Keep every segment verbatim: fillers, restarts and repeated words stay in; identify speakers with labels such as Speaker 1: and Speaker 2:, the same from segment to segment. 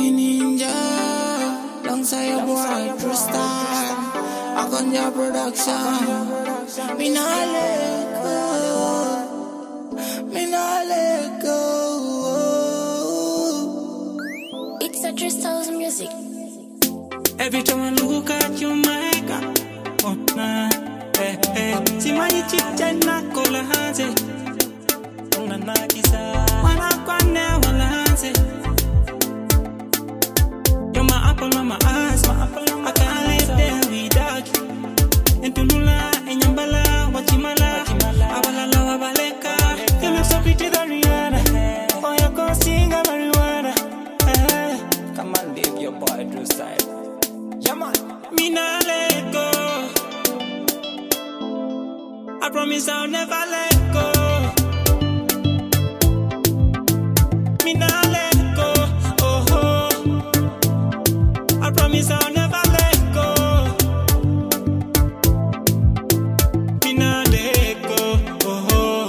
Speaker 1: me ninja, alongside your boy, True Star. I got your production. Me nah let go. Me nah let go.
Speaker 2: It's a True Star's music.
Speaker 3: Every time I look at you, my God, oh nah, eh eh. See my chicha na kola hanze, na na kisa. Wana kwa ne wala hanze. You're my apple on my eyes, my apple on my I can't live there without you. Entunula, enyambala, wachimala, abalala, wabaleka. You look so pretty than Rihanna. Oh, you can sing a marijuana. Eh. Come on, leave your boy True Star. Me nah let go. I promise I'll never let go. Me nah let go. Oh, oh. I promise I'll never let go. Me nah let go. Oh, oh.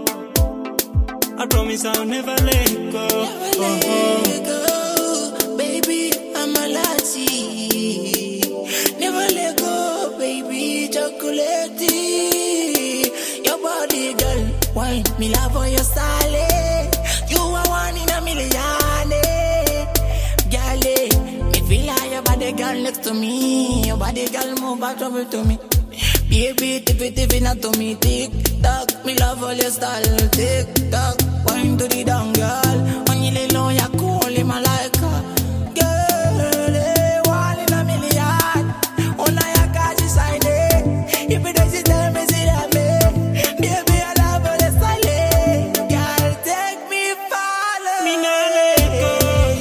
Speaker 3: I promise I'll never let go.
Speaker 1: Never
Speaker 3: Oh, oh.
Speaker 1: let go, baby. I'm a lassie. Never let go, baby. Chocolate. Your body, girl. Wine. Me love for your style. You are one in a million. Girl, me feel like your body, girl, next to me. Your body, girl, move back over to me. Baby, tip it, tip it, not to me. Tick tock. Me love all your style. Tick tock. Wine to the down, girl. On your little, you're cool in my like. Girl, eh, one in a million. On a ya catch you sign it. If it does, you tell me, see that me. Baby, I love all the style. Girl, take me follow.
Speaker 3: Me nah let go.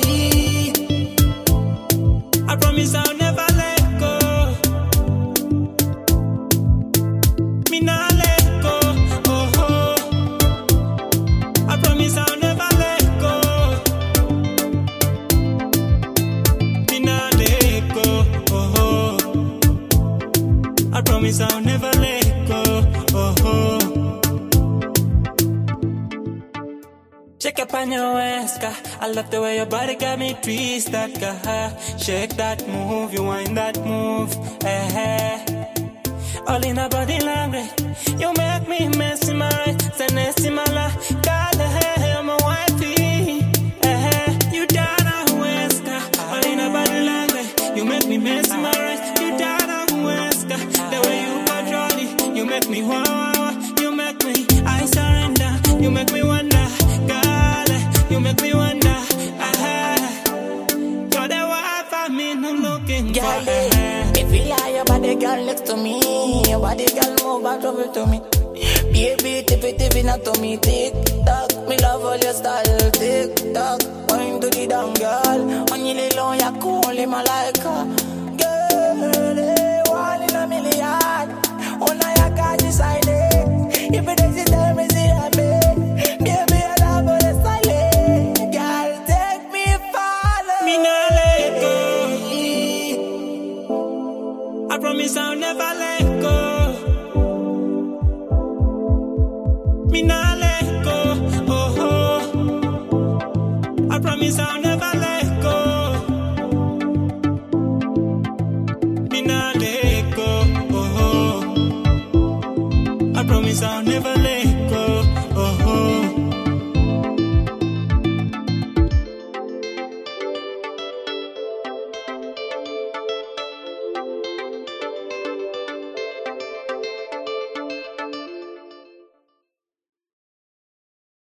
Speaker 3: I promise I'll never let go. Me nah let go. Oh, oh. I promise I'll never let go. Me nah let go. Oh, oh. I promise I'll never let go. Oh, oh. Shake up on your ass, girl. I love the way your body got me twisted, girl. Shake that move, you wind that move, eh, eh. All in a body language, you make me mesmerize. Senestimala, girl, eh, I'm a wifey, eh, eh. You down a west, girl. All in a body language, you make me mesmerize. You down a west, girl. The way you control it, you make me wow, wow, wow. You make me, I surrender. You make me wonder, girl. You make me wonder, ah. You're the wife I mean I'm looking for.
Speaker 1: Girl, me feel like your body, girl, next to me. Your body, girl, move back over to me. Baby, tip it, tip it, not to me. Tick tock, me love all your style. Tick tock, wine to the down, girl. On your little, you're cool in my like. Girl, eh, one in a million. On a ya catch you sign it. If it does, you tell me, see that me. Baby, I love all the style. Girl, take me follow.
Speaker 3: Me nah let go. I promise I'll never let go. Me nah let go. Oh, oh. I promise I'll never let go. Me nah let